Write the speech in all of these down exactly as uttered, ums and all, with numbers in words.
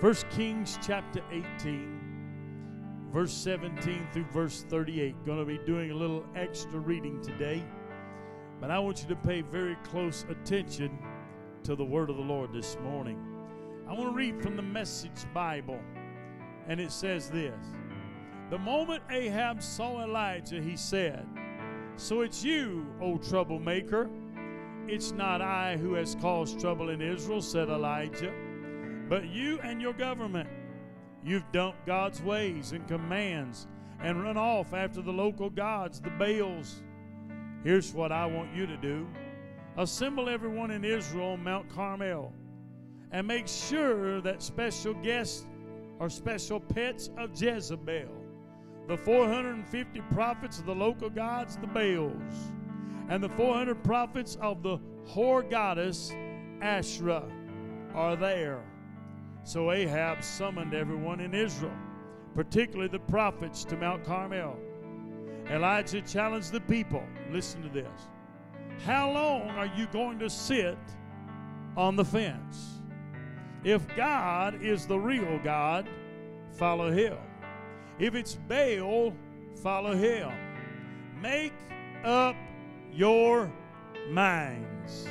First Kings chapter eighteen, verse seventeen through verse thirty-eight. Going to be doing a little extra reading today, but I want you to pay very close attention to the word of the Lord this morning. I want to read from the Message Bible, and it says this. The moment Ahab saw Elijah, he said, "So it's you, O troublemaker." "It's not I who has caused trouble in Israel," said Elijah, "but you and your government. You've dumped God's ways and commands and run off after the local gods, the Baals. Here's what I want you to do. Assemble everyone in Israel on Mount Carmel and make sure that special guests are special pets of Jezebel, the four hundred fifty prophets of the local gods, the Baals, and the four hundred prophets of the whore goddess Asherah are there." So Ahab summoned everyone in Israel, particularly the prophets, to Mount Carmel. Elijah challenged the people. Listen to this. "How long are you going to sit on the fence? If God is the real God, follow him. If it's Baal, follow him. Make up your minds."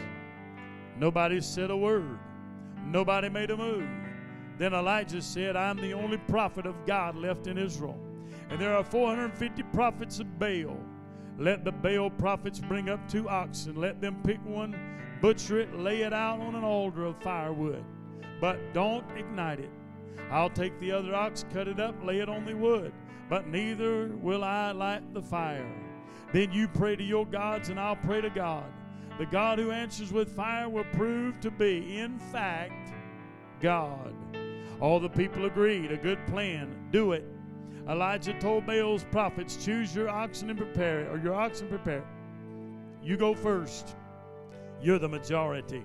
Nobody said a word. Nobody made a move. Then Elijah said, "I'm the only prophet of God left in Israel, and there are four hundred fifty prophets of Baal. Let the Baal prophets bring up two oxen. Let them pick one, butcher it, lay it out on an altar of firewood. But don't ignite it. I'll take the other ox, cut it up, lay it on the wood, but neither will I light the fire. Then you pray to your gods, and I'll pray to God. The God who answers with fire will prove to be, in fact, God." All the people agreed. A good plan. Do it. Elijah told Baal's prophets, "Choose your oxen and prepare it, or your oxen prepare it. You go first. You're the majority."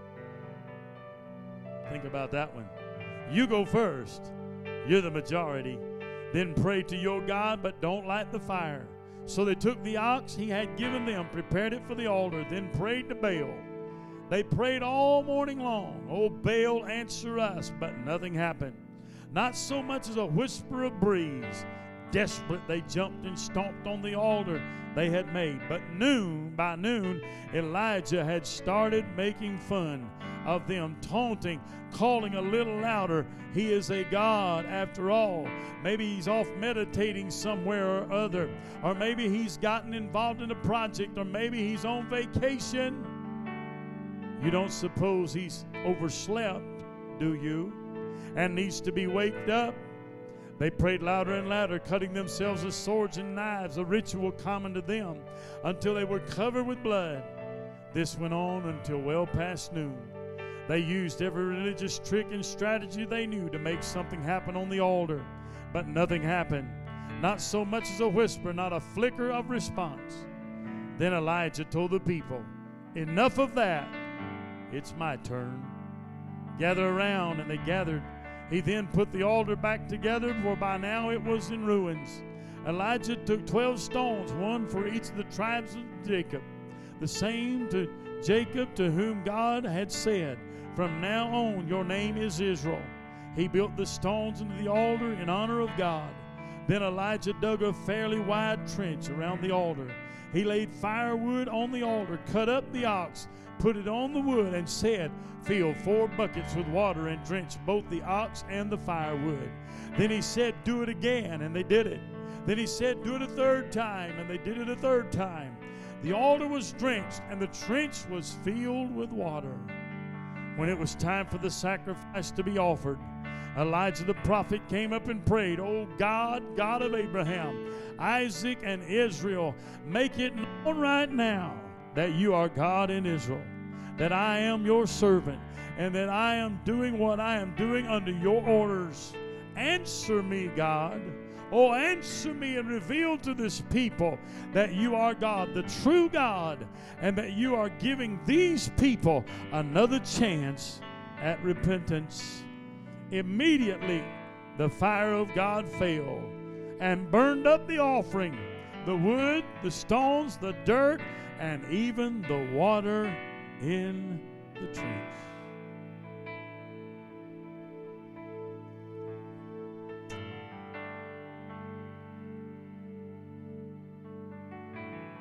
Think about that one. You go first. You're the majority. Then pray to your God, but don't light the fire. So they took the ox he had given them, prepared it for the altar, then prayed to Baal. They prayed all morning long. "Oh, Baal, answer us," but nothing happened. Not so much as a whisper of breeze. Desperate, they jumped and stomped on the altar they had made. But noon, by noon, Elijah had started making fun of them, taunting, calling a little louder, "He is a god after all." Maybe he's off meditating somewhere or other, or maybe he's gotten involved in a project, or maybe he's on vacation. You don't suppose he's overslept, do you? And needs to be waked up? They prayed louder and louder, cutting themselves with swords and knives, a ritual common to them, until they were covered with blood. This went on until well past noon. They used every religious trick and strategy they knew to make something happen on the altar, but nothing happened. Not so much as a whisper, not a flicker of response. Then Elijah told the people, "Enough of that. It's my turn. Gather around," and they gathered. He then put the altar back together, for by now it was in ruins. Elijah took twelve stones, one for each of the tribes of Jacob, the same to Jacob to whom God had said, "From now on your name is Israel." He built the stones into the altar in honor of God. Then Elijah dug a fairly wide trench around the altar. He laid firewood on the altar, cut up the ox, put it on the wood, and said, "Fill four buckets with water and drench both the ox and the firewood." Then he said, "Do it again," and they did it. Then he said, "Do it a third time," and they did it a third time. The altar was drenched, and the trench was filled with water. When it was time for the sacrifice to be offered, Elijah the prophet came up and prayed, "O God, God of Abraham, Isaac, and Israel, make it known right now that you are God in Israel, that I am your servant, and that I am doing what I am doing under your orders. Answer me, God. Oh, answer me and reveal to this people that you are God, the true God, and that you are giving these people another chance at repentance." Immediately, the fire of God fell and burned up the offering, the wood, the stones, the dirt, and even the water in the trench.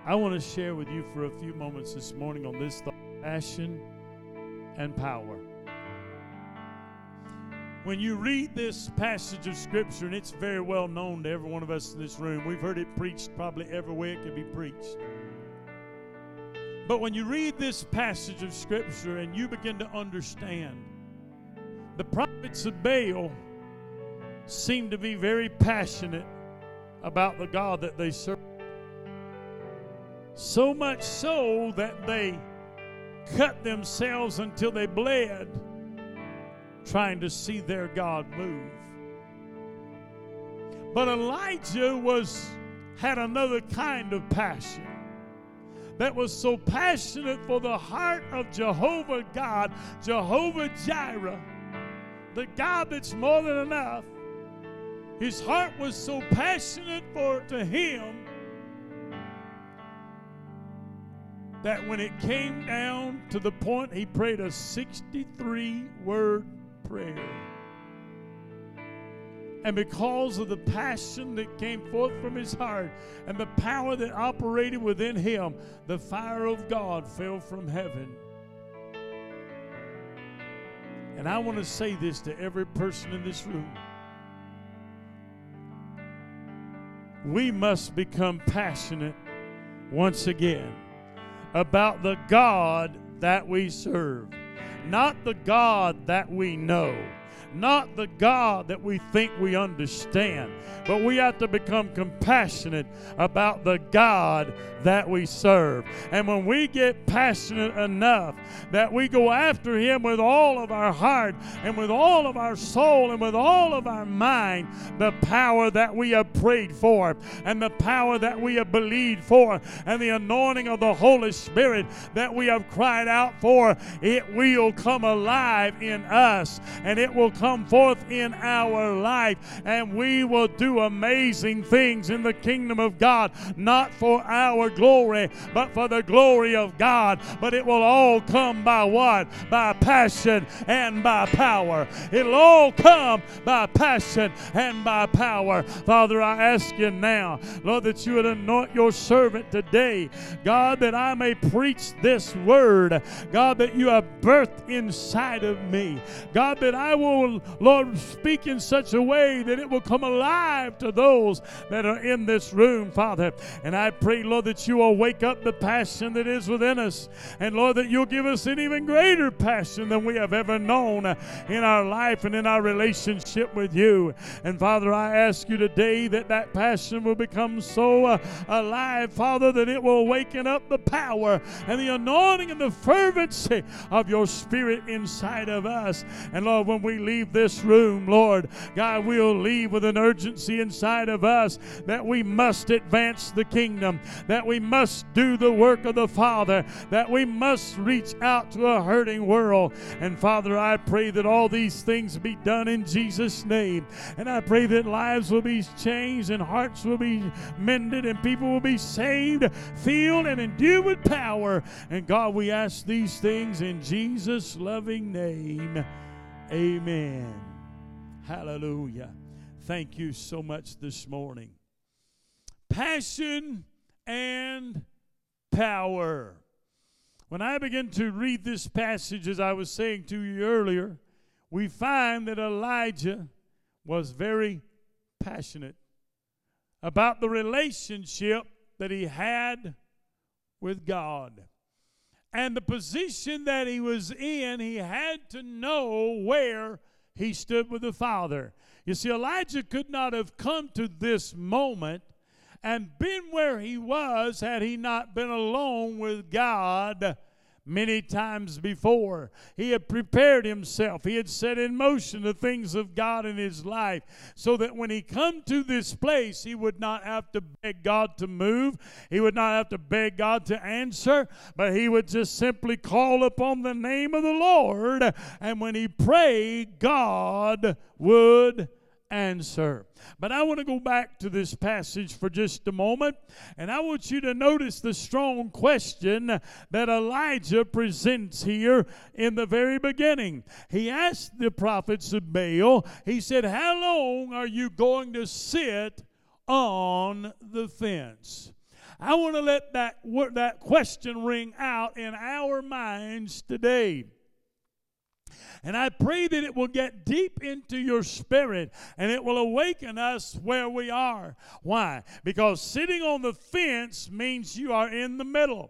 I want to share with you for a few moments this morning on this thought, passion and power. When you read this passage of Scripture, and it's very well known to every one of us in this room, we've heard it preached probably everywhere it can be preached. But when you read this passage of Scripture and you begin to understand, the prophets of Baal seem to be very passionate about the God that they serve. So much so that they cut themselves until they bled, trying to see their God move. But Elijah was had another kind of passion that was so passionate for the heart of Jehovah God, Jehovah Jireh, the God that's more than enough. His heart was so passionate for to him that when it came down to the point, he prayed a sixty-three word prayer. And because of the passion that came forth from his heart and the power that operated within him, the fire of God fell from heaven. And I want to say this to every person in this room. We must become passionate once again about the God that we serve. Not the God that we know. Not the God that we think we understand, but we have to become compassionate about the God that we serve. And when we get passionate enough that we go after Him with all of our heart and with all of our soul and with all of our mind, the power that we have prayed for and the power that we have believed for and the anointing of the Holy Spirit that we have cried out for, it will come alive in us and it will come come forth in our life, and we will do amazing things in the kingdom of God, not for our glory, but for the glory of God. But it will all come by what? By passion and by power. It'll all come by passion and by power. Father, I ask you now, Lord, that you would anoint your servant today, God, that I may preach this word, God, that you have birthed inside of me, God, that I will, Lord, speak in such a way that it will come alive to those that are in this room, Father. And I pray, Lord, that you will wake up the passion that is within us. And, Lord, that you'll give us an even greater passion than we have ever known in our life and in our relationship with you. And, Father, I ask you today that that passion will become so uh, alive, Father, that it will awaken up the power and the anointing and the fervency of your Spirit inside of us. And, Lord, when we leave this room, Lord, God, we'll leave with an urgency inside of us that we must advance the kingdom, that we must do the work of the Father, that we must reach out to a hurting world. And, Father, I pray that all these things be done in Jesus' name. And I pray that lives will be changed and hearts will be mended and people will be saved, filled, and endued with power. And, God, we ask these things in Jesus' loving name. Amen. Hallelujah. Thank you so much this morning. Passion and power. When I begin to read this passage, as I was saying to you earlier, we find that Elijah was very passionate about the relationship that he had with God. And the position that he was in, he had to know where he stood with the Father. You see, Elijah could not have come to this moment and been where he was had he not been alone with God many times before. He had prepared himself. He had set in motion the things of God in his life so that when he come to this place, he would not have to beg God to move. He would not have to beg God to answer, but he would just simply call upon the name of the Lord, and when he prayed, God would answer. But I want to go back to this passage for just a moment, and I want you to notice the strong question that Elijah presents here in the very beginning. He asked the prophets of Baal, he said, how long are you going to sit on the fence? I want to let that, that question ring out in our minds today. And I pray that it will get deep into your spirit and it will awaken us where we are. Why? Because sitting on the fence means you are in the middle.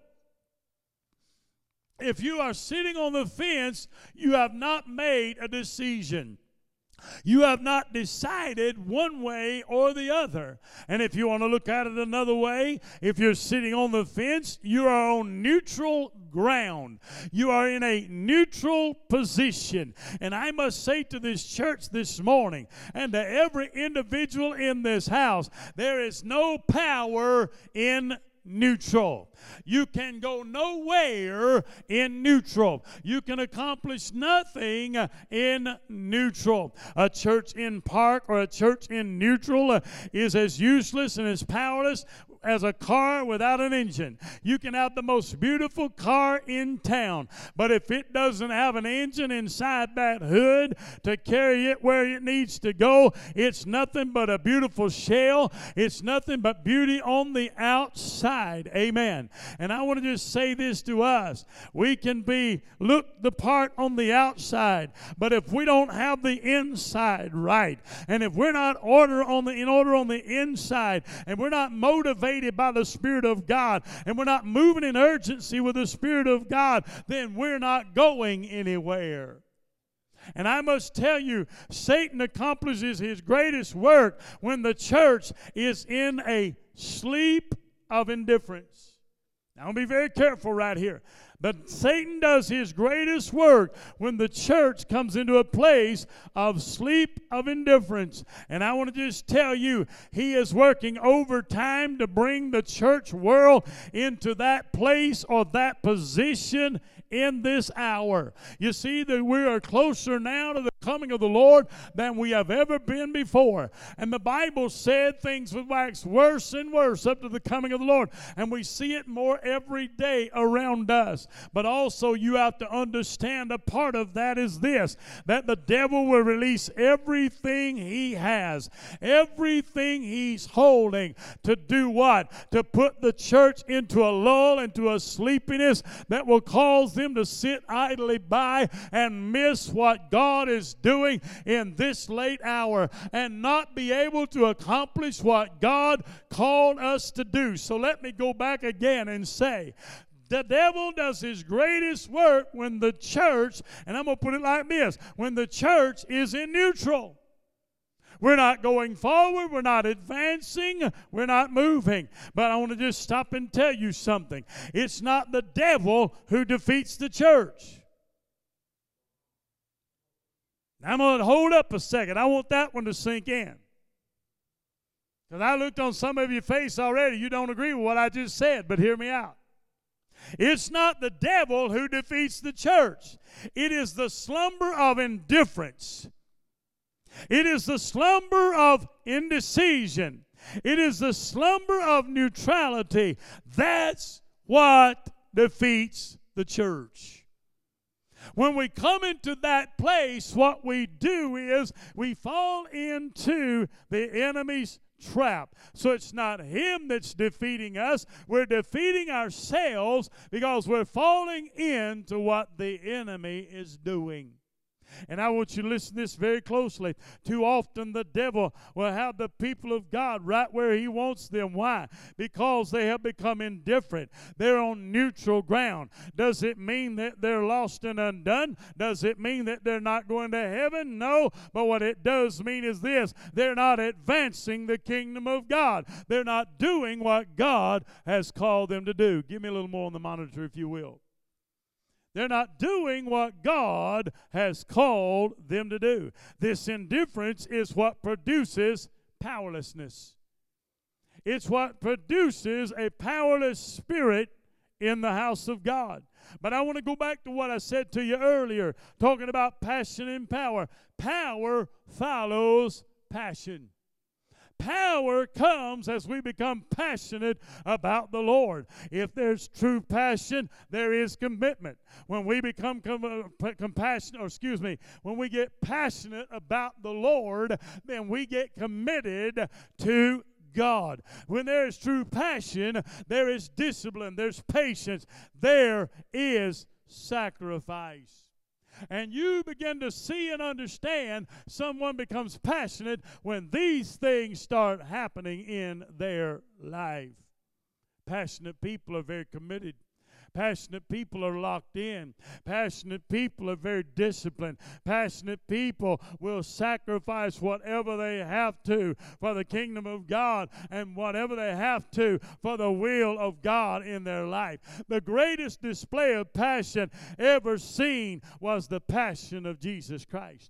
If you are sitting on the fence, you have not made a decision. You have not decided one way or the other. And if you want to look at it another way, if you're sitting on the fence, you are on neutral ground. You are in a neutral position. And I must say to this church this morning and to every individual in this house, there is no power in neutral. You can go nowhere in neutral. You can accomplish nothing in neutral. A church in park or a church in neutral is as useless and as powerless as a car without an engine. You can have the most beautiful car in town, but if it doesn't have an engine inside that hood to carry it where it needs to go, it's nothing but a beautiful shell. It's nothing but beauty on the outside. Amen. And I want to just say this to us. We can be look the part on the outside, but if we don't have the inside right, and if we're not order on the in order on the inside, and we're not motivated by the Spirit of God, and we're not moving in urgency with the Spirit of God, then we're not going anywhere. And I must tell you, Satan accomplishes his greatest work when the church is in a sleep of indifference. Now, I'll be very careful right here. But Satan does his greatest work when the church comes into a place of sleep of indifference. And I want to just tell you, he is working overtime to bring the church world into that place or that position in this hour. You see that we are closer now to the coming of the Lord than we have ever been before. And the Bible said things would wax worse and worse up to the coming of the Lord. And we see it more every day around us. But also you have to understand a part of that is this, that the devil will release everything he has, everything he's holding to do what? To put the church into a lull, into a sleepiness that will cause them to sit idly by and miss what God is doing in this late hour and not be able to accomplish what God called us to do. So let me go back again and say, the devil does his greatest work when the church, and I'm going to put it like this, when the church is in neutral. We're not going forward. We're not advancing. We're not moving. But I want to just stop and tell you something. It's not the devil who defeats the church. I'm going to hold up a second. I want that one to sink in. Because I looked on some of your face already. You don't agree with what I just said, but hear me out. It's not the devil who defeats the church. It is the slumber of indifference. It is the slumber of indecision. It is the slumber of neutrality. That's what defeats the church. When we come into that place, what we do is we fall into the enemy's trap. So it's not him that's defeating us. We're defeating ourselves because we're falling into what the enemy is doing. And I want you to listen to this very closely. Too often the devil will have the people of God right where he wants them. Why? Because they have become indifferent. They're on neutral ground. Does it mean that they're lost and undone? Does it mean that they're not going to heaven? No. But what it does mean is this. They're not advancing the kingdom of God. They're not doing what God has called them to do. Give me a little more on the monitor if you will. They're not doing what God has called them to do. This indifference is what produces powerlessness. It's what produces a powerless spirit in the house of God. But I want to go back to what I said to you earlier, talking about passion and power. Power follows passion. Power comes as we become passionate about the Lord. If there's true passion, there is commitment. When we become com- compassionate, or excuse me, when we get passionate about the Lord, then we get committed to God. When there is true passion, there is discipline, there's patience, there is sacrifice. And you begin to see and understand someone becomes passionate when these things start happening in their life. Passionate people are very committed. Passionate people are locked in. Passionate people are very disciplined. Passionate people will sacrifice whatever they have to for the kingdom of God and whatever they have to for the will of God in their life. The greatest display of passion ever seen was the passion of Jesus Christ.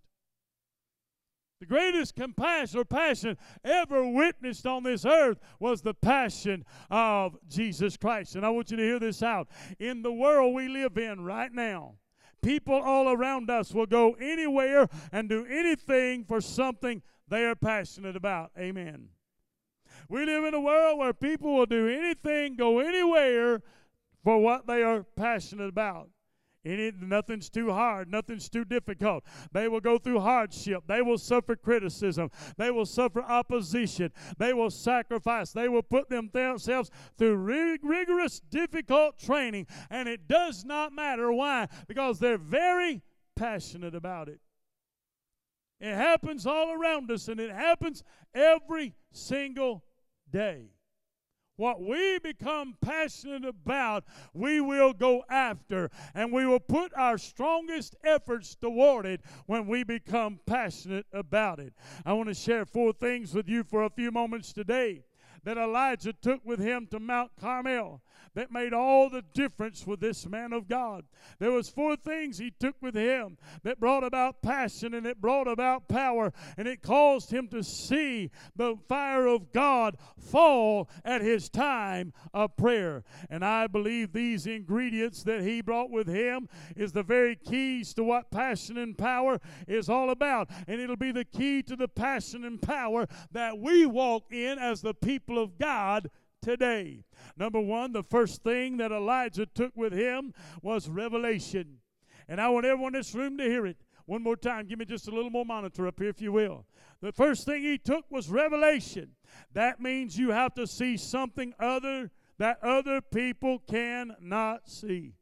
The greatest compassion or passion ever witnessed on this earth was the passion of Jesus Christ. And I want you to hear this out. In the world we live in right now, people all around us will go anywhere and do anything for something they are passionate about. Amen. We live in a world where people will do anything, go anywhere for what they are passionate about. Any, nothing's too hard. Nothing's too difficult. They will go through hardship. They will suffer criticism. They will suffer opposition. They will sacrifice. They will put themselves through rig- rigorous, difficult training. And it does not matter why, because they're very passionate about it. It happens all around us, and it happens every single day. What we become passionate about, we will go after, and we will put our strongest efforts toward it when we become passionate about it. I want to share four things with you for a few moments today that Elijah took with him to Mount Carmel that made all the difference with this man of God. There was four things he took with him that brought about passion, and it brought about power, and it caused him to see the fire of God fall at his time of prayer. And I believe these ingredients that he brought with him is the very keys to what passion and power is all about. And it'll be the key to the passion and power that we walk in as the people of God today. Number one, the first thing that Elijah took with him was revelation. And I want everyone in this room to hear it. One more time. Give me just a little more monitor up here, if you will. The first thing he took was revelation. That means you have to see something other that other people cannot see.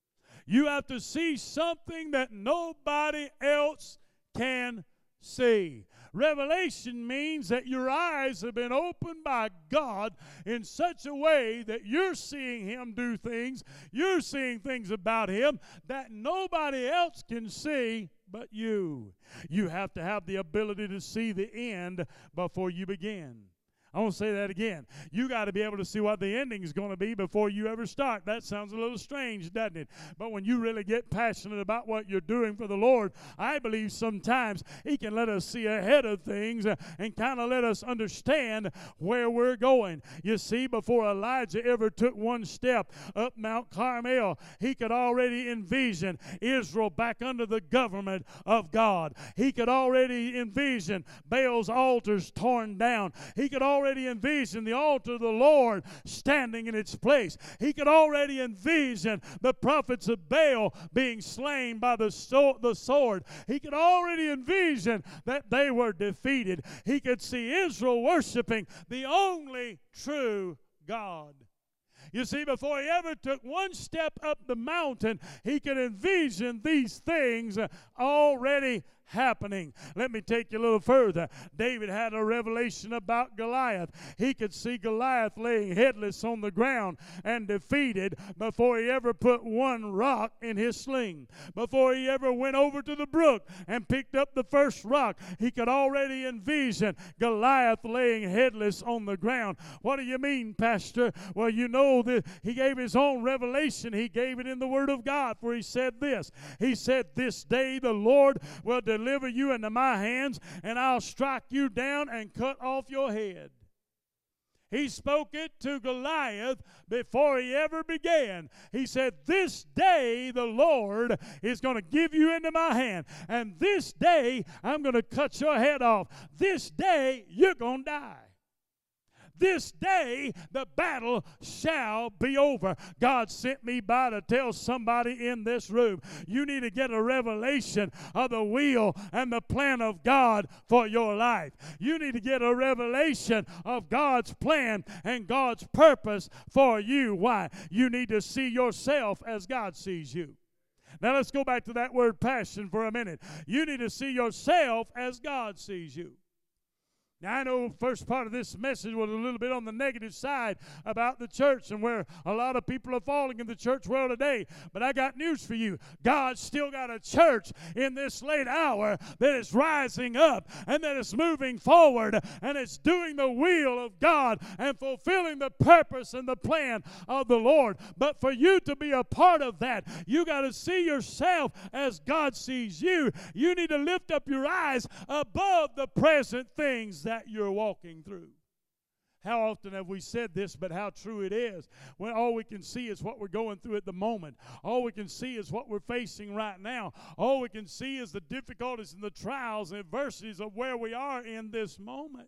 You have to see something that nobody else can see. Revelation means that your eyes have been opened by God in such a way that you're seeing Him do things, you're seeing things about Him that nobody else can see but you. You have to have the ability to see the end before you begin. I want to say that again. You got to be able to see what the ending is going to be before you ever start. That sounds a little strange, doesn't it? But when you really get passionate about what you're doing for the Lord, I believe sometimes He can let us see ahead of things uh, and kind of let us understand where we're going. You see, before Elijah ever took one step up Mount Carmel, he could already envision Israel back under the government of God. He could already envision Baal's altars torn down. He could already already envision the altar of the Lord standing in its place. He could already envision the prophets of Baal being slain by the, so- the sword. He could already envision that they were defeated. He could see Israel worshiping the only true God. You see, before he ever took one step up the mountain, he could envision these things already happening. Let me take you a little further. David had a revelation about Goliath. He could see Goliath laying headless on the ground and defeated before he ever put one rock in his sling. Before he ever went over to the brook and picked up the first rock, he could already envision Goliath laying headless on the ground. What do you mean, Pastor? Well, you know that he gave his own revelation. He gave it in the Word of God, for he said this. He said, "This day the Lord will deliver deliver you into my hands, and I'll strike you down and cut off your head." He spoke it to Goliath before he ever began. He said, "This day the Lord is going to give you into my hand, and this day I'm going to cut your head off. This day you're going to die." This day the battle shall be over. God sent me by to tell somebody in this room, you need to get a revelation of the will and the plan of God for your life. You need to get a revelation of God's plan and God's purpose for you. Why? You need to see yourself as God sees you. Now let's go back to that word passion for a minute. You need to see yourself as God sees you. Now, I know the first part of this message was a little bit on the negative side about the church and where a lot of people are falling in the church world today. But I got news for you. God's still got a church in this late hour that is rising up and that is moving forward and it's doing the will of God and fulfilling the purpose and the plan of the Lord. But for you to be a part of that, you got to see yourself as God sees you. You need to lift up your eyes above the present things that that you're walking through. How often have we said this, but how true it is, when all we can see is what we're going through at the moment. All we can see is what we're facing right now. All we can see is the difficulties and the trials and adversities of where we are in this moment.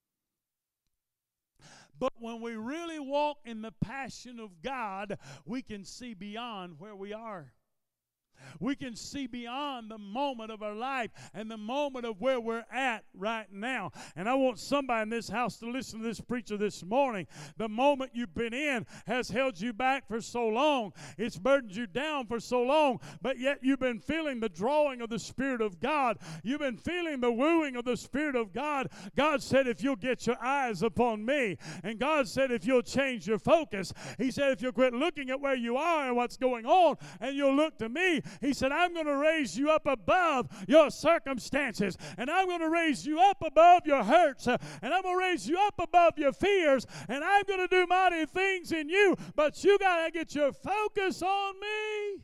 But when we really walk in the passion of God, we can see beyond where we are. We can see beyond the moment of our life and the moment of where we're at right now. And I want somebody in this house to listen to this preacher this morning. The moment you've been in has held you back for so long. It's burdened you down for so long. But yet you've been feeling the drawing of the Spirit of God. You've been feeling the wooing of the Spirit of God. God said, if you'll get your eyes upon me. And God said, if you'll change your focus. He said, if you'll quit looking at where you are and what's going on and you'll look to me. He said, I'm going to raise you up above your circumstances, and I'm going to raise you up above your hurts, uh, and I'm going to raise you up above your fears, and I'm going to do mighty things in you, but you got to get your focus on me.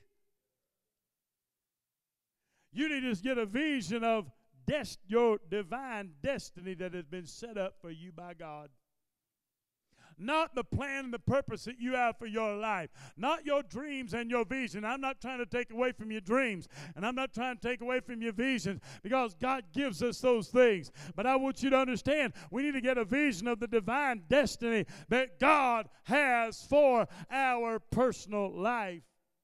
You need to get a vision of des- your divine destiny that has been set up for you by God. Not the plan and the purpose that you have for your life. Not your dreams and your vision. I'm not trying to take away from your dreams. And I'm not trying to take away from your visions, because God gives us those things. But I want you to understand, we need to get a vision of the divine destiny that God has for our personal life.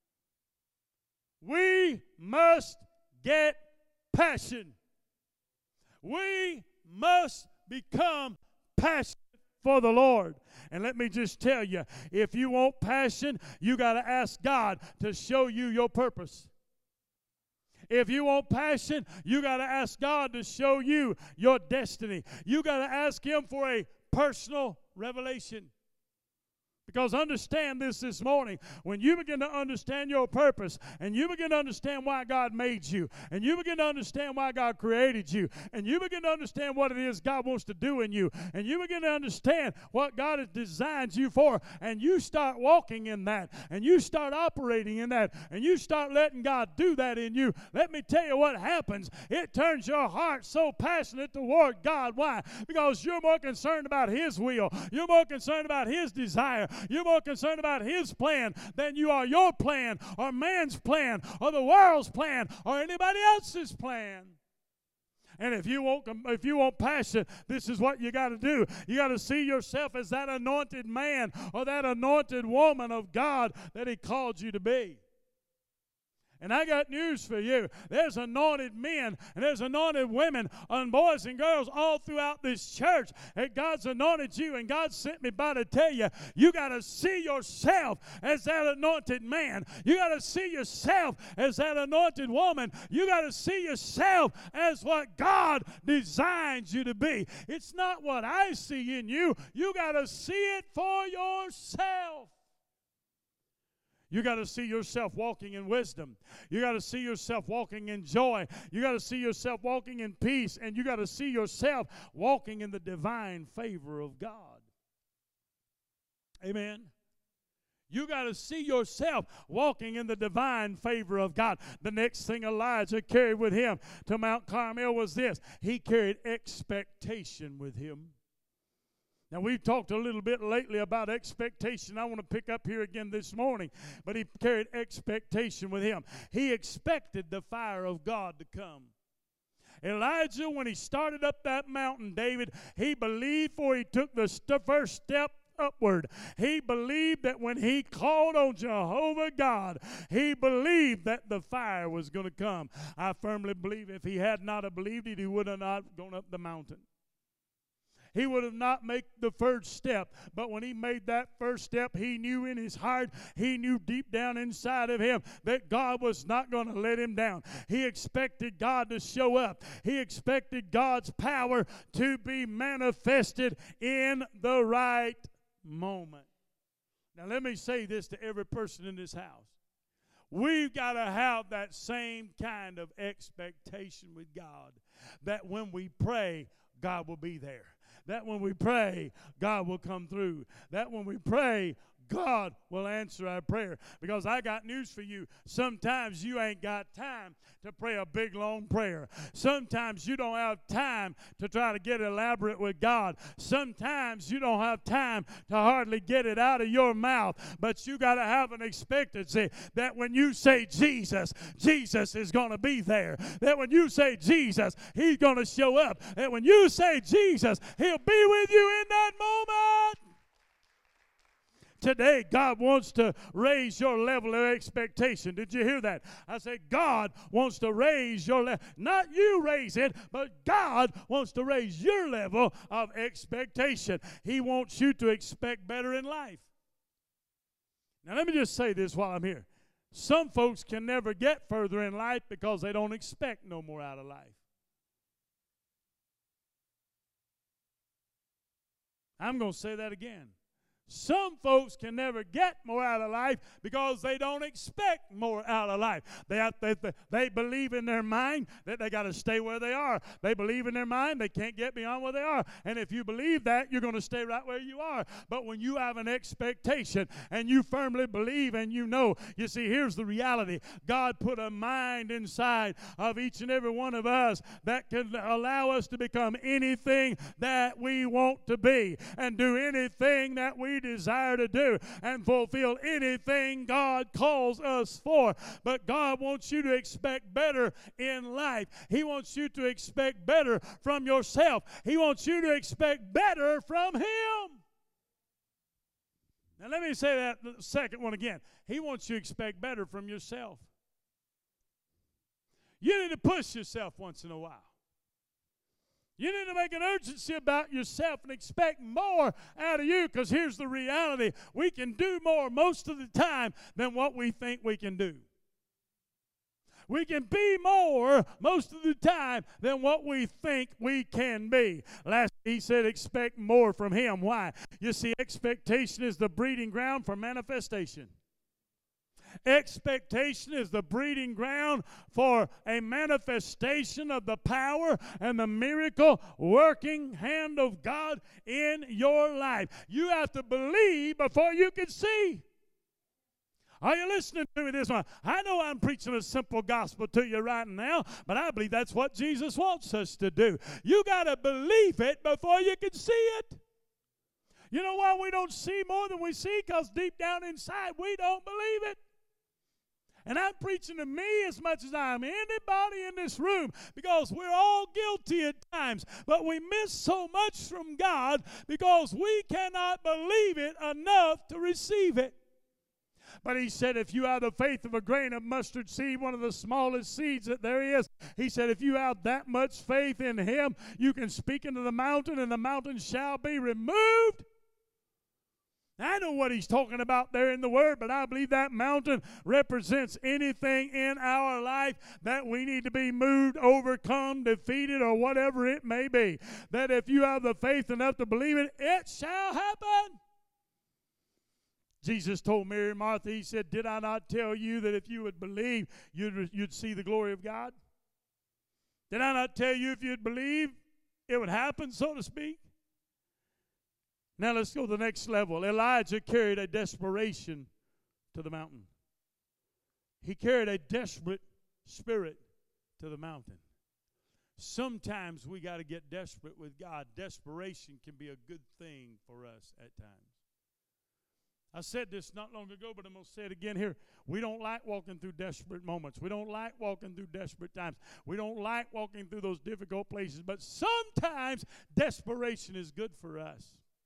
We must get passion. We must become passionate for the Lord. And let me just tell you, if you want passion, you got to ask God to show you your purpose. If you want passion, you got to ask God to show you your destiny. You got to ask Him for a personal revelation. Because understand this this morning, when you begin to understand your purpose, and you begin to understand why God made you, and you begin to understand why God created you, and you begin to understand what it is God wants to do in you, and you begin to understand what God has designed you for, and you start walking in that, and you start operating in that, and you start letting God do that in you, let me tell you what happens. It turns your heart so passionate toward God. Why? Because you're more concerned about His will. You're more concerned about His desire. You're more concerned about His plan than you are your plan or man's plan or the world's plan or anybody else's plan. And if you want, if you want passion, this is what you got to do. You got to see yourself as that anointed man or that anointed woman of God that He called you to be. And I got news for you. There's anointed men and there's anointed women and boys and girls all throughout this church. And God's anointed you, and God sent me by to tell you, you got to see yourself as that anointed man. You got to see yourself as that anointed woman. You got to see yourself as what God designed you to be. It's not what I see in you. You got to see it for yourself. You got to see yourself walking in wisdom. You got to see yourself walking in joy. You got to see yourself walking in peace. And you got to see yourself walking in the divine favor of God. Amen. You got to see yourself walking in the divine favor of God. The next thing Elijah carried with him to Mount Carmel was this. He carried expectation with him. Now, we've talked a little bit lately about expectation. I want to pick up here again this morning. But he carried expectation with him. He expected the fire of God to come. Elijah, when he started up that mountain, David, he believed for he took the st- first step upward. He believed that when he called on Jehovah God, he believed that the fire was going to come. I firmly believe if he had not have believed it, he would have not gone up the mountain. He would have not made the first step. But when he made that first step, he knew in his heart, he knew deep down inside of him that God was not going to let him down. He expected God to show up. He expected God's power to be manifested in the right moment. Now let me say this to every person in this house. We've got to have that same kind of expectation with God, that when we pray, God will be there. That when we pray, God will come through. That when we pray, God will answer our prayer. Because I got news for you. Sometimes you ain't got time to pray a big, long prayer. Sometimes you don't have time to try to get elaborate with God. Sometimes you don't have time to hardly get it out of your mouth. But you got to have an expectancy that when you say Jesus, Jesus is going to be there. That when you say Jesus, He's going to show up. That when you say Jesus, He'll be with you in that moment. Today, God wants to raise your level of expectation. Did you hear that? I said God wants to raise your level. Not you raise it, but God wants to raise your level of expectation. He wants you to expect better in life. Now, let me just say this while I'm here. Some folks can never get further in life because they don't expect no more out of life. I'm going to say that again. Some folks can never get more out of life because they don't expect more out of life. They, have, they, they believe in their mind that they got to stay where they are. They believe in their mind they can't get beyond where they are. And if you believe that, you're going to stay right where you are. But when you have an expectation and you firmly believe and you know, you see, here's the reality. God put a mind inside of each and every one of us that can allow us to become anything that we want to be and do anything that we desire to do and fulfill anything God calls us for. But God wants you to expect better in life. He wants you to expect better from yourself. He wants you to expect better from Him. Now let me say that second one again. He wants you to expect better from yourself. You need to push yourself once in a while. You need to make an urgency about yourself and expect more out of you, because here's the reality. We can do more most of the time than what we think we can do. We can be more most of the time than what we think we can be. Last he said expect more from Him. Why? You see, expectation is the breeding ground for manifestation. Expectation is the breeding ground for a manifestation of the power and the miracle working hand of God in your life. You have to believe before you can see. Are you listening to me this morning? I know I'm preaching a simple gospel to you right now, but I believe that's what Jesus wants us to do. You got to believe it before you can see it. You know why we don't see more than we see? Because deep down inside we don't believe it. And I'm preaching to me as much as I'm anybody in this room, because we're all guilty at times. But we miss so much from God because we cannot believe it enough to receive it. But He said, if you have the faith of a grain of mustard seed, one of the smallest seeds that there is, He said, if you have that much faith in Him, you can speak into the mountain and the mountain shall be removed. I know what He's talking about there in the Word, but I believe that mountain represents anything in our life that we need to be moved, overcome, defeated, or whatever it may be. That if you have the faith enough to believe it, it shall happen. Jesus told Mary and Martha, He said, did I not tell you that if you would believe, you'd, you'd see the glory of God? Did I not tell you if you'd believe, it would happen, so to speak? Now let's go to the next level. Elijah carried a desperation to the mountain. He carried a desperate spirit to the mountain. Sometimes we got to get desperate with God. Desperation can be a good thing for us at times. I said this not long ago, but I'm going to say it again here. We don't like walking through desperate moments. We don't like walking through desperate times. We don't like walking through those difficult places. But sometimes desperation is good for us.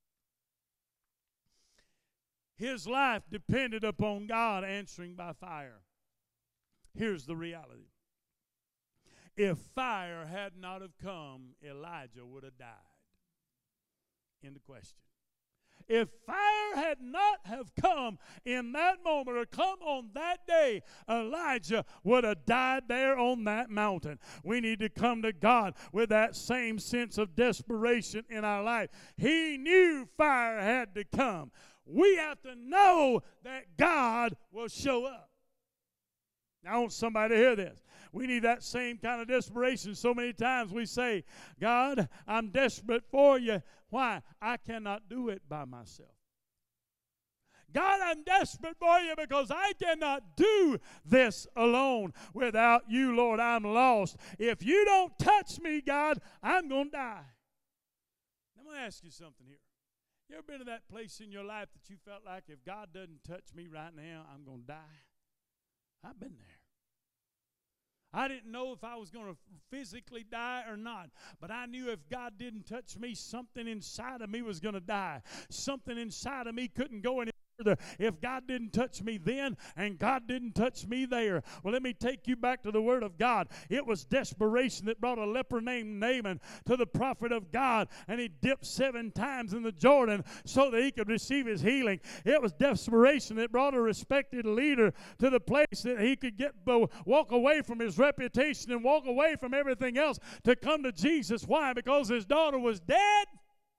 His life depended upon God answering by fire. Here's the reality. If fire had not have come, Elijah would have died. End of question. If fire had not have come in that moment or come on that day, Elijah would have died there on that mountain. We need to come to God with that same sense of desperation in our life. He knew fire had to come. We have to know that God will show up. Now, I want somebody to hear this. We need that same kind of desperation. So many times we say, God, I'm desperate for you. Why? I cannot do it by myself. God, I'm desperate for you because I cannot do this alone. Without you, Lord, I'm lost. If you don't touch me, God, I'm going to die. I'm going to ask you something here. You ever been to that place in your life that you felt like if God doesn't touch me right now, I'm going to die? I've been there. I didn't know if I was going to physically die or not, but I knew if God didn't touch me, something inside of me was going to die. Something inside of me couldn't go any further if God didn't touch me then and God didn't touch me there. Well, let me take you back to the Word of God. It was desperation that brought a leper named Naaman to the prophet of God, and he dipped seven times in the Jordan so that he could receive his healing. It was desperation that brought a respected leader to the place that he could get walk away from his reputation and walk away from everything else to come to Jesus. Why? Because his daughter was dead.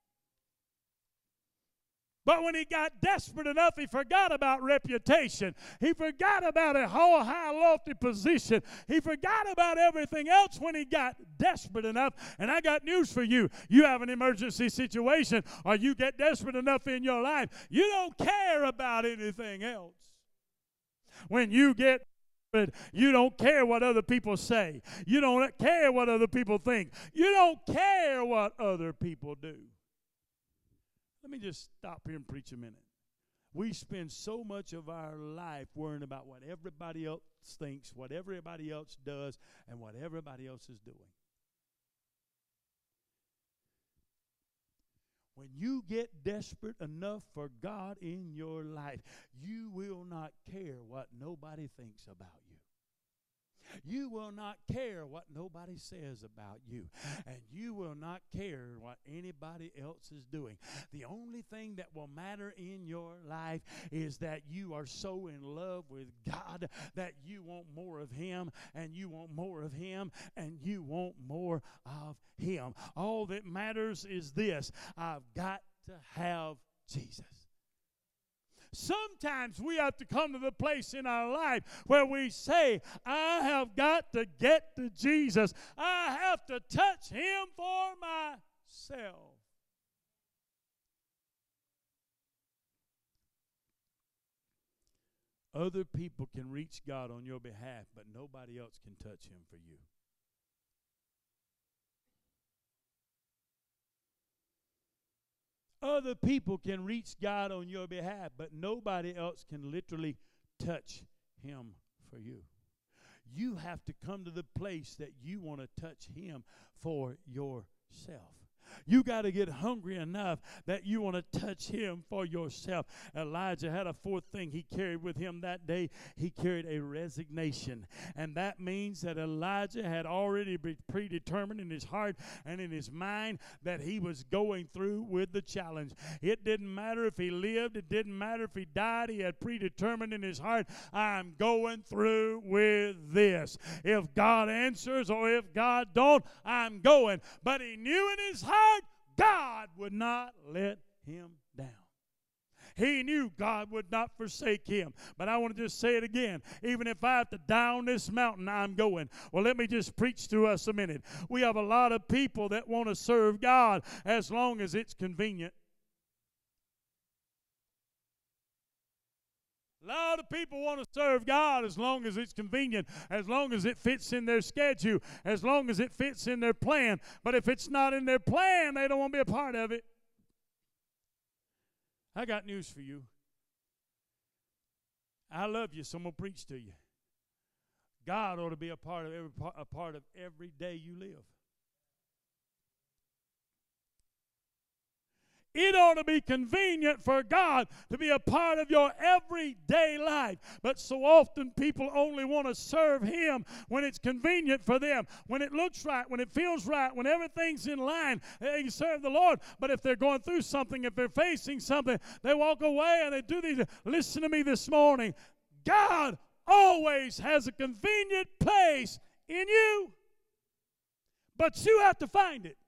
But when he got desperate enough, he forgot about reputation. He forgot about a whole high, lofty position. He forgot about everything else when he got desperate enough. And I got news for you. You have an emergency situation or you get desperate enough in your life, you don't care about anything else. When you get desperate, you don't care what other people say. You don't care what other people think. You don't care what other people do. Let me just stop here and preach a minute. We spend so much of our life worrying about what everybody else thinks, what everybody else does, and what everybody else is doing. When you get desperate enough for God in your life, you will not care what nobody thinks about you. You will not care what nobody says about you. And you will not care what anybody else is doing. The only thing that will matter in your life is that you are so in love with God that you want more of Him, and you want more of Him, and you want more of Him. All that matters is this: I've got to have Jesus. Sometimes we have to come to the place in our life where we say, I have got to get to Jesus. I have to touch Him for myself. Other people can reach God on your behalf, but nobody else can touch Him for you. Other people can reach God on your behalf, but nobody else can literally touch Him for you. You have to come to the place that you want to touch Him for yourself. You got to get hungry enough that you want to touch Him for yourself. Elijah had a fourth thing he carried with him that day. He carried a resignation. And that means that Elijah had already been predetermined in his heart and in his mind that he was going through with the challenge. It didn't matter if he lived. It didn't matter if he died. He had predetermined in his heart, I'm going through with this. If God answers or if God don't, I'm going. But he knew in his heart God would not let him down. He knew God would not forsake him. But I want to just say it again. Even if I have to die on this mountain, I'm going. Well, let me just preach to us a minute. We have a lot of people that want to serve God as long as it's convenient. A lot of people want to serve God as long as it's convenient, as long as it fits in their schedule, as long as it fits in their plan. But if it's not in their plan, they don't want to be a part of it. I got news for you. I love you, so I'm going to preach to you. God ought to be a part of every a part of every day you live. It ought to be convenient for God to be a part of your everyday life. But so often people only want to serve Him when it's convenient for them, when it looks right, when it feels right, when everything's in line. They can serve the Lord. But if they're going through something, if they're facing something, they walk away and they do these. Listen to me this morning. God always has a convenient place in you. But you have to find it.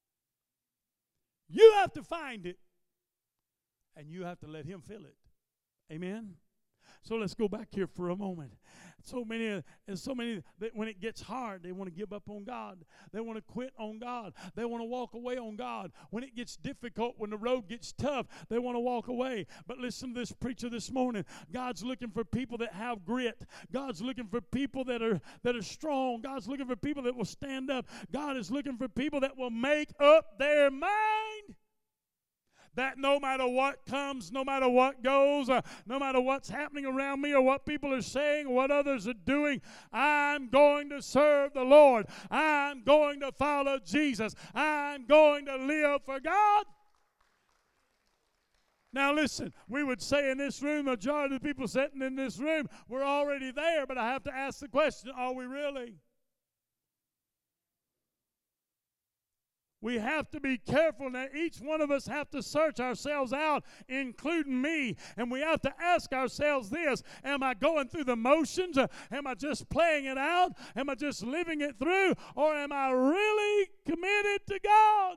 You have to find it, and you have to let Him fill it. Amen? So let's go back here for a moment. So many, and so many that when it gets hard, they want to give up on God. They want to quit on God. They want to walk away on God. When it gets difficult, when the road gets tough, they want to walk away. But listen to this preacher this morning. God's looking for people that have grit. God's looking for people that are that are strong. God's looking for people that will stand up. God is looking for people that will make up their mind. That no matter what comes, no matter what goes, uh, no matter what's happening around me or what people are saying or what others are doing, I'm going to serve the Lord. I'm going to follow Jesus. I'm going to live for God. Now listen, we would say in this room, the majority of the people sitting in this room, we're already there, but I have to ask the question, are we really? We have to be careful now. Each one of us have to search ourselves out, including me. And we have to ask ourselves this: am I going through the motions? Am I just playing it out? Am I just living it through? Or am I really committed to God?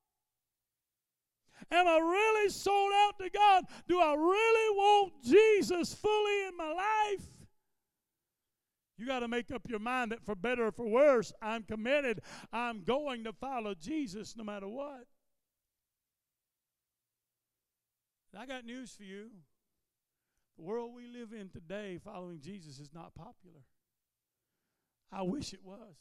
Am I really sold out to God? Do I really want Jesus fully in my life? You got to make up your mind that for better or for worse, I'm committed. I'm going to follow Jesus no matter what. I got news for you. The world we live in today, following Jesus, is not popular. I wish it was.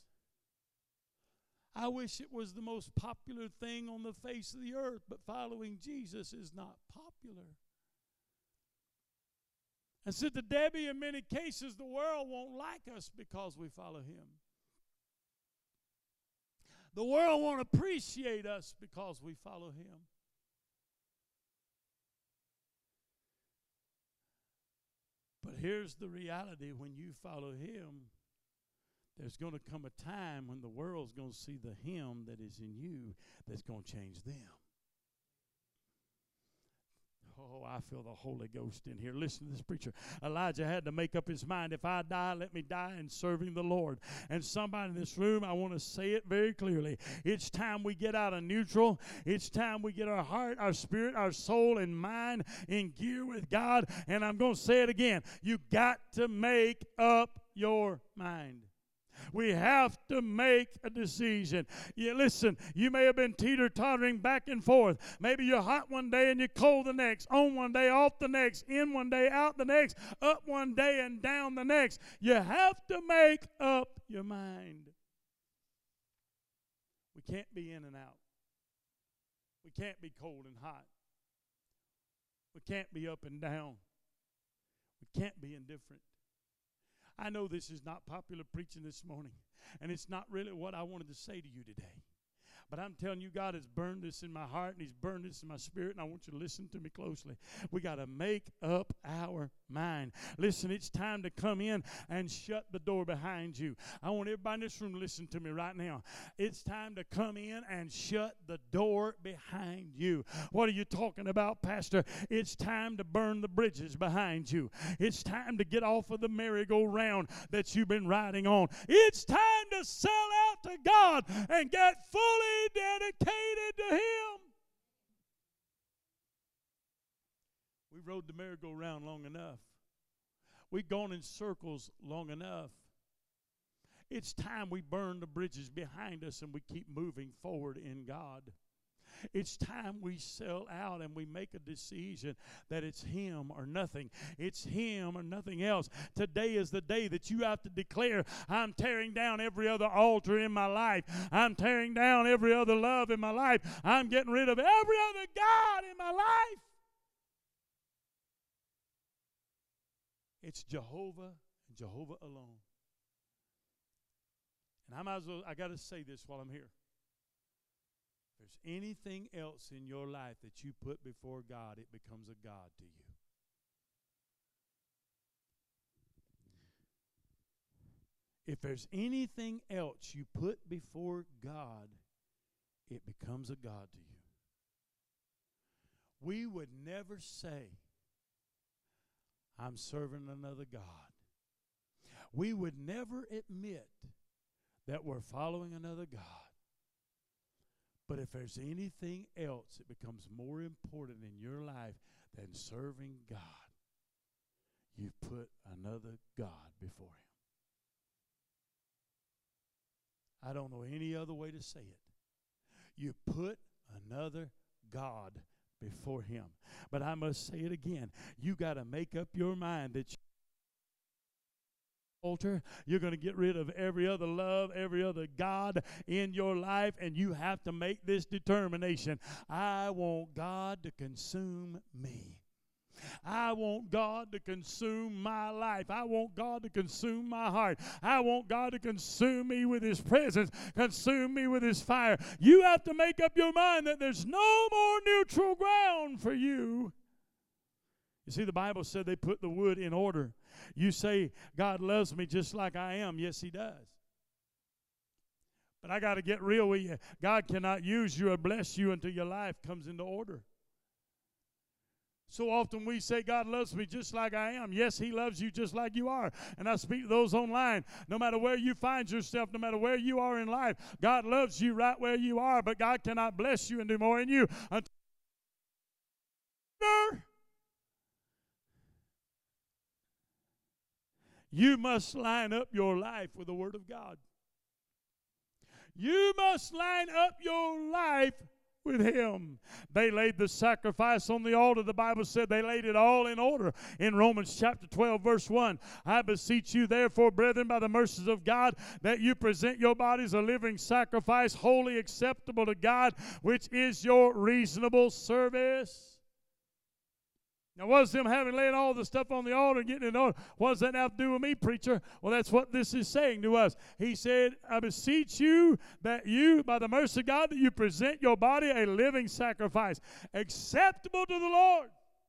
I wish it was the most popular thing on the face of the earth, but following Jesus is not popular. And Sister Debbie, in many cases, the world won't like us because we follow Him. The world won't appreciate us because we follow Him. But here's the reality: when you follow Him, there's going to come a time when the world's going to see the Him that is in you that's going to change them. Oh, I feel the Holy Ghost in here. Listen to this preacher. Elijah had to make up his mind. If I die, let me die in serving the Lord. And somebody in this room, I want to say it very clearly. It's time we get out of neutral. It's time we get our heart, our spirit, our soul, and mind in gear with God. And I'm going to say it again. You got to make up your mind. We have to make a decision. Yeah, listen, you may have been teeter-tottering back and forth. Maybe you're hot one day and you're cold the next, on one day, off the next, in one day, out the next, up one day and down the next. You have to make up your mind. We can't be in and out. We can't be cold and hot. We can't be up and down. We can't be indifferent. I know this is not popular preaching this morning, and it's not really what I wanted to say to you today. But I'm telling you, God has burned this in my heart, and He's burned this in my spirit, and I want you to listen to me closely. We got to make up our mind. Listen, it's time to come in and shut the door behind you. I want everybody in this room to listen to me right now. It's time to come in and shut the door behind you. What are you talking about, Pastor? It's time to burn the bridges behind you. It's time to get off of the merry-go-round that you've been riding on. It's time to sell out to God and get fully dedicated to Him. We rode the merry-go-round long enough. We've gone in circles long enough. It's time we burn the bridges behind us and we keep moving forward in God. It's time we sell out and we make a decision that it's Him or nothing. It's Him or nothing else. Today is the day that you have to declare, I'm tearing down every other altar in my life. I'm tearing down every other love in my life. I'm getting rid of every other God in my life. It's Jehovah and Jehovah alone. And I might as well, I got to say this while I'm here. If there's anything else in your life that you put before God, it becomes a God to you. If there's anything else you put before God, it becomes a God to you. We would never say, I'm serving another God. We would never admit that we're following another God. But if there's anything else that becomes more important in your life than serving God, you've put another God before Him. I don't know any other way to say it. You put another God before Him. But I must say it again. You got to make up your mind that you altar, you're going to get rid of every other love, every other God in your life, and you have to make this determination. I want God to consume me. I want God to consume my life. I want God to consume my heart. I want God to consume me with His presence, consume me with His fire. You have to make up your mind that there's no more neutral ground for you. You see, the Bible said they put the wood in order. You say, God loves me just like I am. Yes, He does. But I got to get real with you. God cannot use you or bless you until your life comes into order. So often we say, God loves me just like I am. Yes, He loves you just like you are. And I speak to those online. No matter where you find yourself, no matter where you are in life, God loves you right where you are, but God cannot bless you and do more in you until you must line up your life with the Word of God. You must line up your life with Him. They laid the sacrifice on the altar. The Bible said they laid it all in order. In Romans chapter twelve, verse one, I beseech you therefore, brethren, by the mercies of God, that you present your bodies a living sacrifice, wholly acceptable to God, which is your reasonable service. Now, what does them having laid all the stuff on the altar and getting it on? What does that have to do with me, preacher? Well, that's what this is saying to us. He said, I beseech you that you, by the mercy of God, that you present your body a living sacrifice, acceptable to the Lord.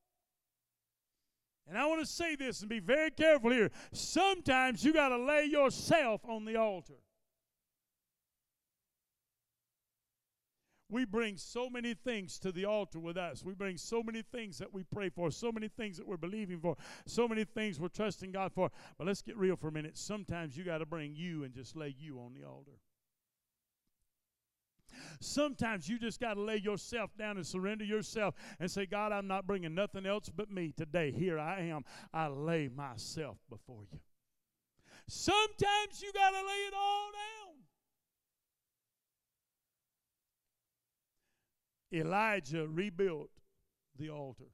And I want to say this and be very careful here. Sometimes you got to lay yourself on the altar. We bring so many things to the altar with us. We bring so many things that we pray for, so many things that we're believing for, so many things we're trusting God for. But let's get real for a minute. Sometimes you got to bring you and just lay you on the altar. Sometimes you just got to lay yourself down and surrender yourself and say, God, I'm not bringing nothing else but me today. Here I am. I lay myself before you. Sometimes you got to lay it all down. Elijah rebuilt the altar.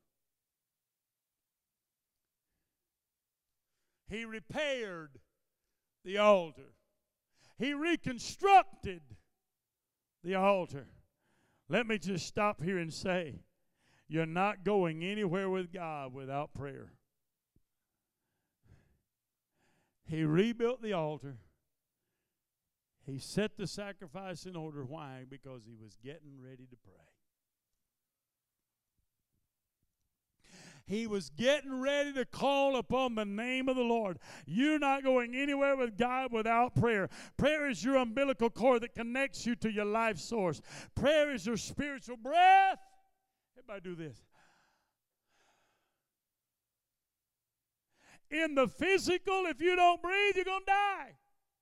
He repaired the altar. He reconstructed the altar. Let me just stop here and say, you're not going anywhere with God without prayer. He rebuilt the altar. He set the sacrifice in order. Why? Because he was getting ready to pray. He was getting ready to call upon the name of the Lord. You're not going anywhere with God without prayer. Prayer is your umbilical cord that connects you to your life source. Prayer is your spiritual breath. Everybody do this. In the physical, if you don't breathe, you're going to die.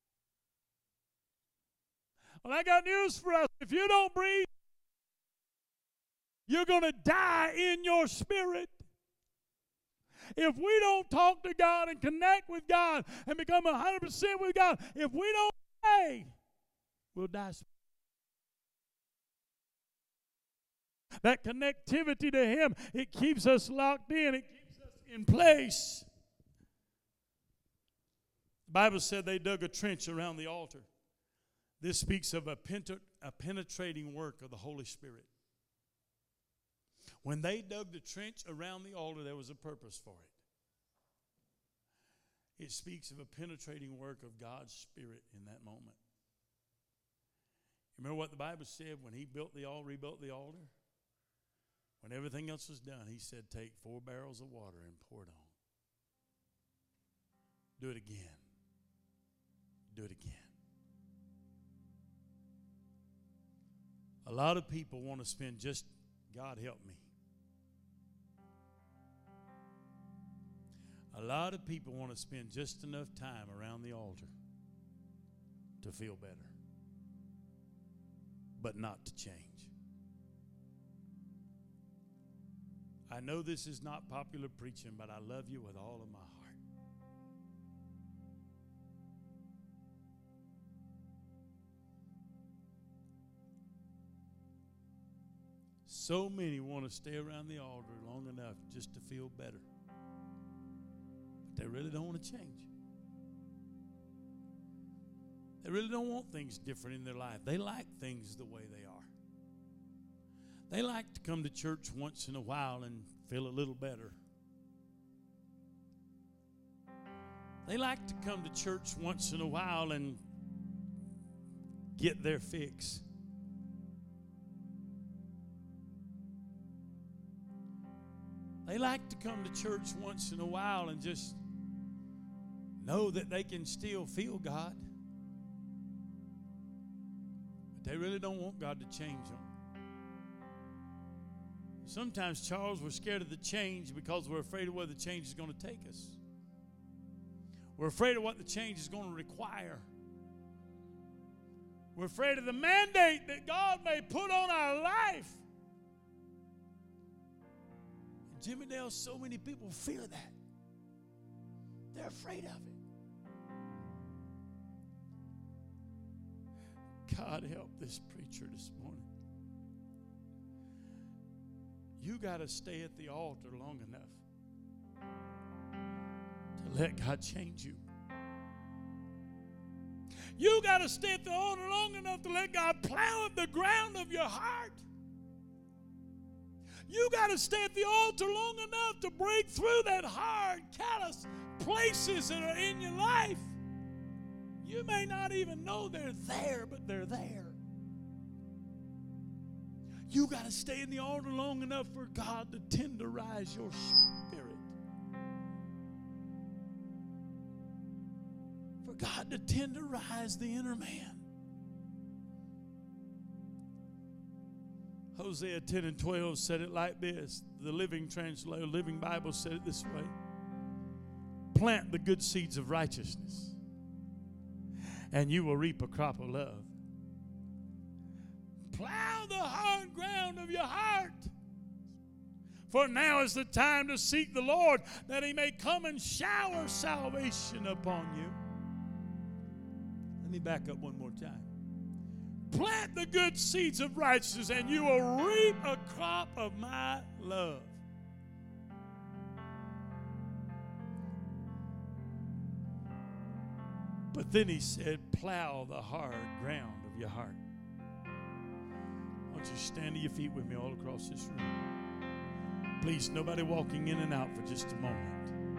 Well, I got news for us. If you don't breathe, you're going to die in your spirit. If we don't talk to God and connect with God and become one hundred percent with God, if we don't pray, we'll die. That connectivity to Him, it keeps us locked in. It keeps us in place. The Bible said they dug a trench around the altar. This speaks of a, pent- a penetrating work of the Holy Spirit. When they dug the trench around the altar, there was a purpose for it. It speaks of a penetrating work of God's Spirit in that moment. Remember what the Bible said when he built the altar, rebuilt the altar? When everything else was done, he said, take four barrels of water and pour it on. Do it again. Do it again. A lot of people want to spend just, God help me. A lot of people want to spend just enough time around the altar to feel better, but not to change. I know this is not popular preaching, but I love you with all of my heart. So many want to stay around the altar long enough just to feel better. But they really don't want to change. They really don't want things different in their life. They like things the way they are. They like to come to church once in a while and feel a little better. They like to come to church once in a while and get their fix. They like to come to church once in a while and just know that they can still feel God. But they really don't want God to change them. Sometimes, Charles, we're scared of the change because we're afraid of where the change is going to take us. We're afraid of what the change is going to require. We're afraid of the mandate that God may put on our life. And Jimmy Dale, so many people fear that. They're afraid of it. God help this preacher this morning. You got to stay at the altar long enough to let God change you. You got to stay at the altar long enough to let God plow up the ground of your heart. You got to stay at the altar long enough to break through that hard, callous places that are in your life. You may not even know they're there, but they're there. You got to stay in the altar long enough for God to tenderize your spirit. For God to tenderize the inner man. Hosea ten and twelve said it like this. The Living Translation, Living Bible said it this way. Plant the good seeds of righteousness, and you will reap a crop of love. Plow the hard ground of your heart. For now is the time to seek the Lord, that he may come and shower salvation upon you. Let me back up one more time. Plant the good seeds of righteousness, and you will reap a crop of my love. But then he said, plow the hard ground of your heart. Why don't you stand to your feet with me all across this room? Please, nobody walking in and out for just a moment.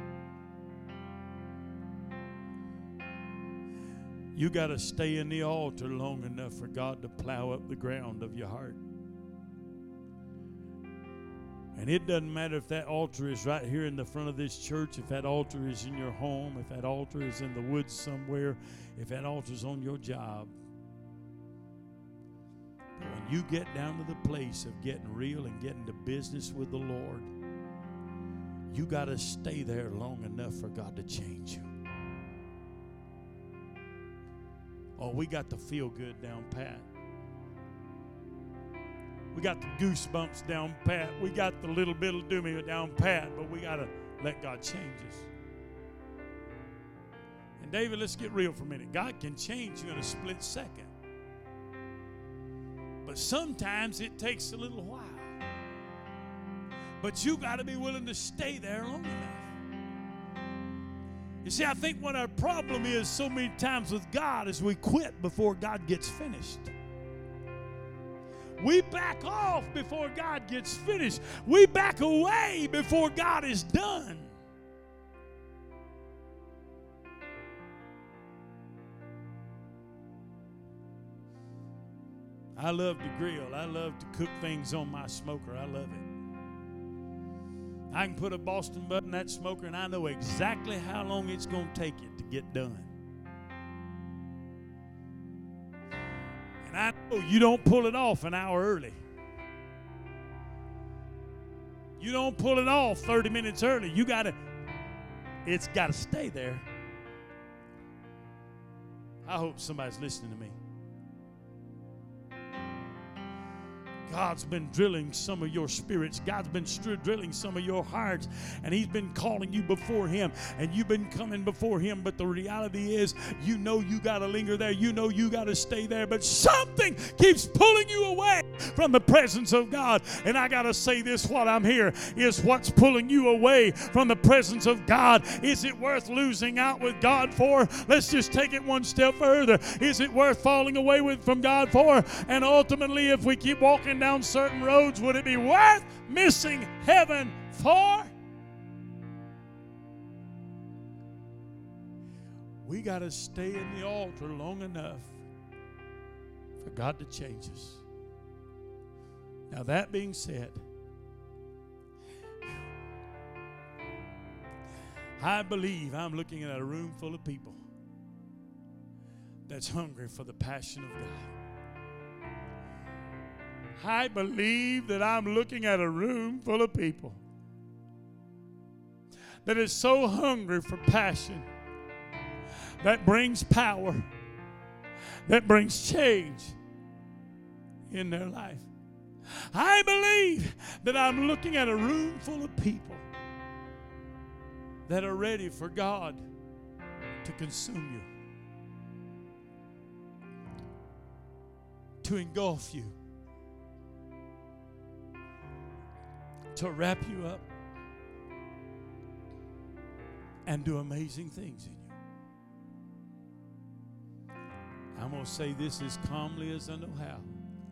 You got to stay in the altar long enough for God to plow up the ground of your heart. And it doesn't matter if that altar is right here in the front of this church, if that altar is in your home, if that altar is in the woods somewhere, if that altar is on your job. But when you get down to the place of getting real and getting to business with the Lord, you got to stay there long enough for God to change you. Oh, we got the feel good down pat. We got the goosebumps down pat. We got the little bit of do me down pat, but we got to let God change us. And David, let's get real for a minute. God can change you in a split second. But sometimes it takes a little while. But you got to be willing to stay there long enough. You see, I think what our problem is so many times with God is we quit before God gets finished. We back off before God gets finished. We back away before God is done. I love to grill. I love to cook things on my smoker. I love it. I can put a Boston butt in that smoker, and I know exactly how long it's going to take it to get done. And I know you don't pull it off an hour early. You don't pull it off thirty minutes early. You got to, it's got to stay there. I hope somebody's listening to me. God's been drilling some of your spirits. God's been str- drilling some of your hearts. And He's been calling you before Him. And you've been coming before Him. But the reality is, you know you got to linger there. You know you got to stay there. But something keeps pulling you away from the presence of God. And I got to say this while I'm here, is what's pulling you away from the presence of God. Is it worth losing out with God for? Let's just take it one step further. Is it worth falling away with from God for? And ultimately, if we keep walking down certain roads, would it be worth missing heaven for? We got to stay in the altar long enough for God to change us. Now, that being said, I believe I'm looking at a room full of people that's hungry for the passion of God. I believe that I'm looking at a room full of people that is so hungry for passion that brings power, that brings change in their life. I believe that I'm looking at a room full of people that are ready for God to consume you, to engulf you, to wrap you up and do amazing things in you. I'm going to say this as calmly as I know how.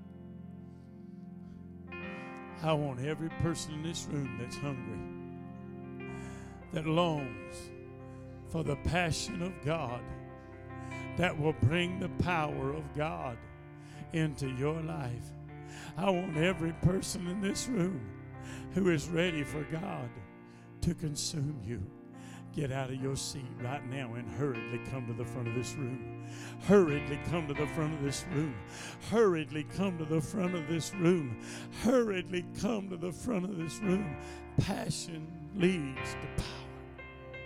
I want every person in this room that's hungry, that longs for the passion of God, that will bring the power of God into your life. I want every person in this room who is ready for God to consume you. Get out of your seat right now and hurriedly come to the front of this room. Hurriedly come to the front of this room. Hurriedly come to the front of this room. Hurriedly come to the front of this room. Passion leads to power.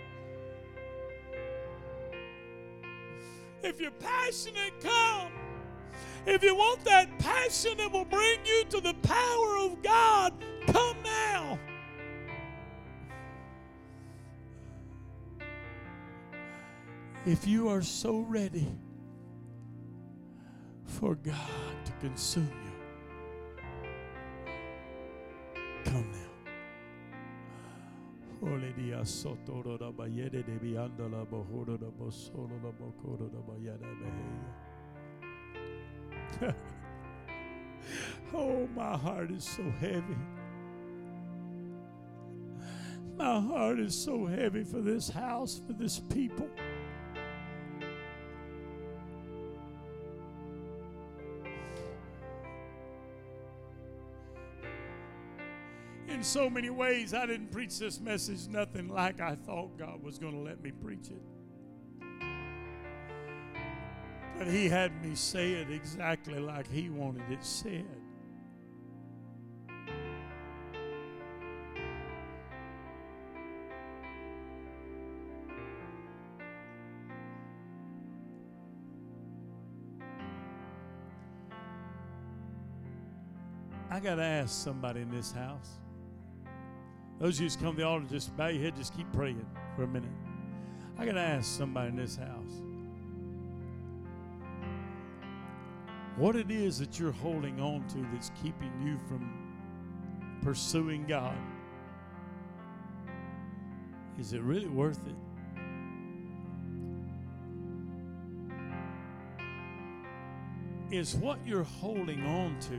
If you're passionate, come. If you want that passion that will bring you to the power of God, come now. If you are so ready for God to consume you, come now. Oh, my heart is so heavy. My heart is so heavy for this house, for this people. In so many ways, I didn't preach this message nothing like I thought God was going to let me preach it. But He had me say it exactly like He wanted it said. I got to ask somebody in this house. Those of you who come to the altar, just bow your head, just keep praying for a minute. I got to ask somebody in this house what it is that you're holding on to that's keeping you from pursuing God. Is it really worth it? Is what you're holding on to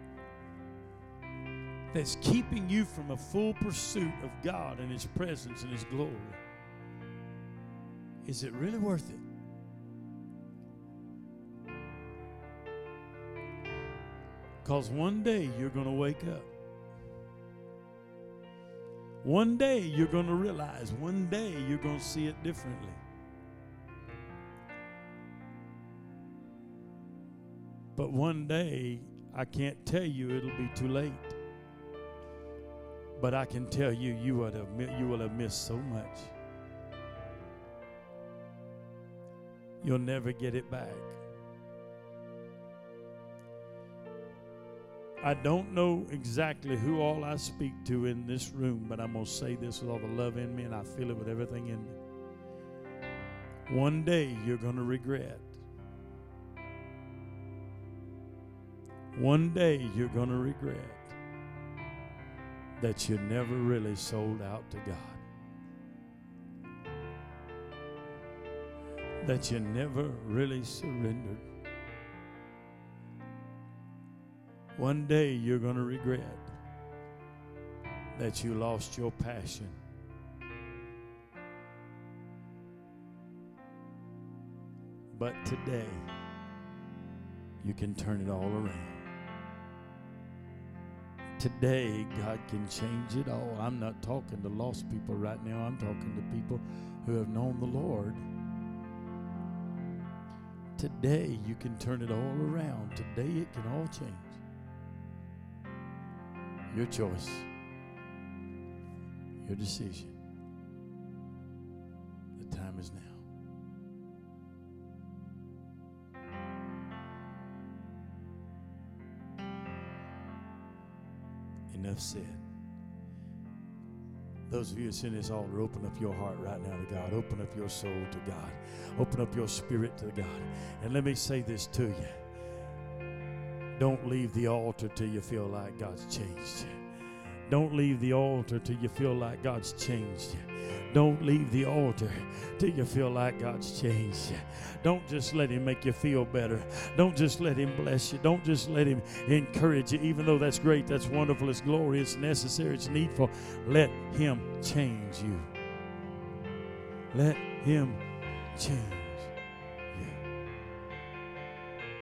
that's keeping you from a full pursuit of God and His presence and His glory, is it really worth it? Because one day you're going to wake up. One day you're going to realize. One day you're going to see it differently. But one day, I can't tell you it'll be too late. But I can tell you, you would have, you will have missed so much. You'll never get it back. I don't know exactly who all I speak to in this room, but I'm going to say this with all the love in me, and I feel it with everything in me. One day you're going to regret. One day you're going to regret that you never really sold out to God. That you never really surrendered. One day you're going to regret that you lost your passion. But today, you can turn it all around. Today, God can change it all. I'm not talking to lost people right now. I'm talking to people who have known the Lord. Today, you can turn it all around. Today, it can all change. Your choice. Your decision. The time is now. Enough said. Those of you that's in this altar, open up your heart right now to God. Open up your soul to God. Open up your spirit to God. And let me say this to you. Don't leave the altar till you feel like God's changed you. Don't leave the altar till you feel like God's changed you. Don't leave the altar till you feel like God's changed you. Don't just let him make you feel better. Don't just let him bless you. Don't just let him encourage you, even though that's great, that's wonderful, it's glorious, it's necessary, it's needful. Let him change you. Let him change.